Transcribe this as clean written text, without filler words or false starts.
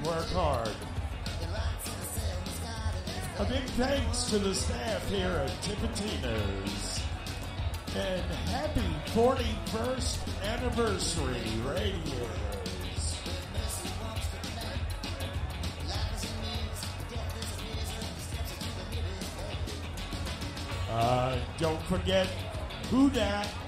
work hard. A big thanks to the staff here at Tipitino's. And happy 41st anniversary, Radiators. Don't forget Who Dat